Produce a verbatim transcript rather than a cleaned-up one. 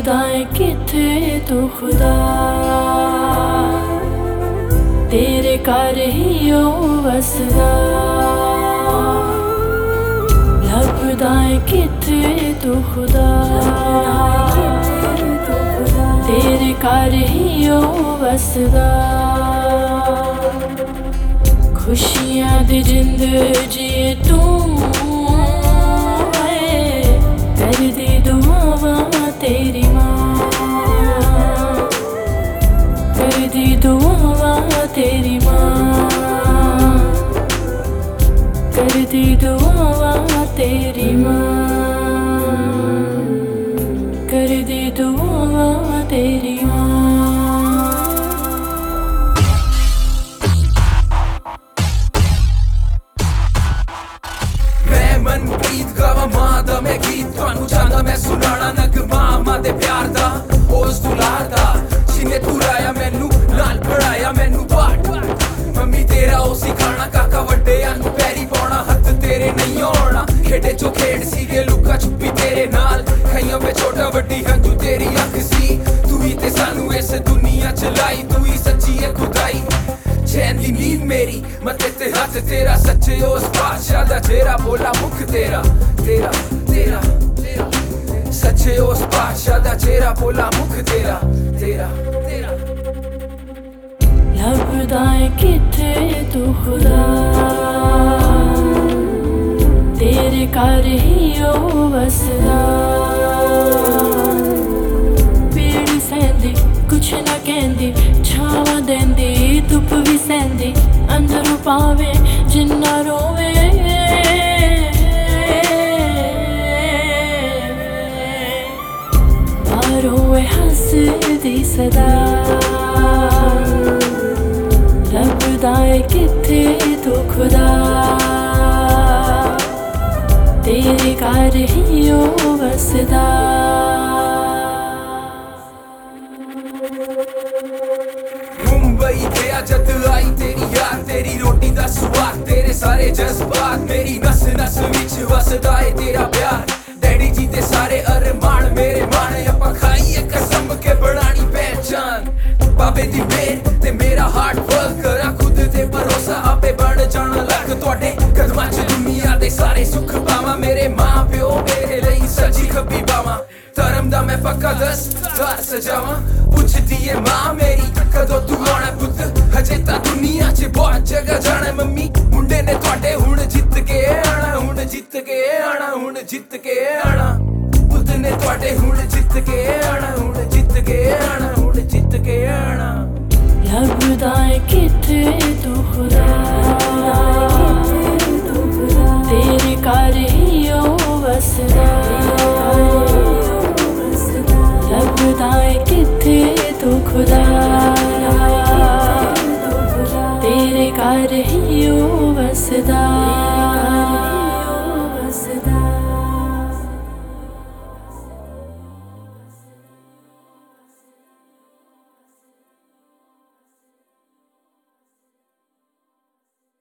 लभदा है किथे तू खुदा, तेरे घर ही ओ वसदा। लभदा है किथे तू खुदा, तेरे घर ही ओ वसदा। खुशियां दी जिंद जिए तू करदी दुआवां तेरी मां, करदी दुआवां तेरी मां, करदी दुआवां तेरी मां, करदी दुआवां तेरी मां। मनप्रीत गावा मां दा मैं गीत तुहानू चाहंदा मैं सुनाना नगमा मां दे प्यार दा उस दुलार दा जिन्ने तुराया मैनू नाल पढ़ाया मैनू पाठ। मम्मी तेरा ओ सिखाना काका वड्डे आनू पैरी पाउणा हत्थ तेरे नहीं होना। खेडे चो खेड सीगे लुका छुपी तेरे नाल खाइयां पे छोटा वड्डी हंजू तेरी अख सी। तू ही ते सानू इस दुनिया चलाई, तू ही सच्ची है खुदाई। चैन दी नींद मेरी मते ते हथ तेरा, सच्चे उस बादशाह दा जेरा बोला मुख तेरा तेरा तेरा तेरा। सच्चे उस बादशाह दा जेरा बोला मुख तेरा तेरा तेरा। लभदा है किथे तू खुदा, तेरे घर ही ओ वसदा। पीड़ सैंदी कुछ ना कहंदी, छावां देंदी धुप भी सैंदी। अंदरों पावे जिन्ना रोवे, बाहरों हसदी सदा। लभदा है किथे तू खुदा, तेरे घर ही ओ वसदा। मुंबई गया जद आई तेरी याद, तेरी रोटी दा स्वाद, तेरे सारे जज्बात मेरी नस नस विच वसदा है तेरा प्यार। डैडी जी दे सारे अरमान मेरे मान, आपां खाइए कसम के बनानी पहचान। बाबे दी मेहर ते मेरा हार्ड वर्क करा खुद ते भरोसा आपे बन जाना लग। तुहाडे कदमां च दुनिया दे सारे सुख पावां, मेरे मां प्यो मेरे लई सजी खब्बी बावां। धर्म दा मैं पक्का दस्तार सजावां, पुछदी है मां मेरी कदों तू आना पुत्त, हजे तां दुनिया च बहुत जगह जाना। मम्मी मुंडे ने तुहाडे हुण जित के आना, हुण जित के आना, हुण जित के आना। पुत्त ने तुहाडे हुण जित के आना, हुण जित के आना, हुण जित के आना। लभदा है किथे तू खुदा, तेरे घर ही ओ वसदा। लभदा है किथे तू खुदा, तेरे घर ही ओ वसदा।